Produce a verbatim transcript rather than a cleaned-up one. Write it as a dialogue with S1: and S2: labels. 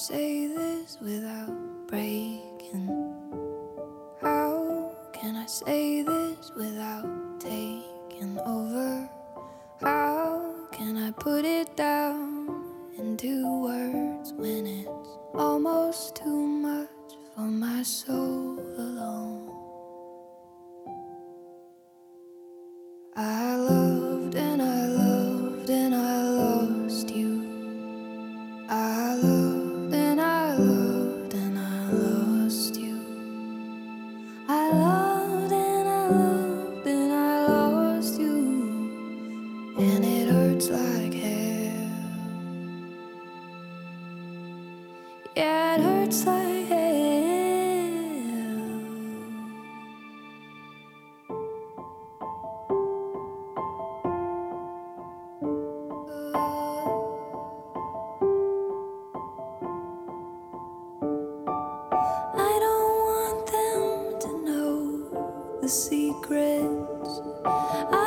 S1: say this without breaking? How can I say this without taking over? How can I put it down into words when it's almost too much for my soul alone? I loved and I loved and I lost you. I loved and I loved and I lost you. I loved and I loved and I lost you. And it hurts like hell. Yeah, it hurts like hell. I don't want them to know the secrets I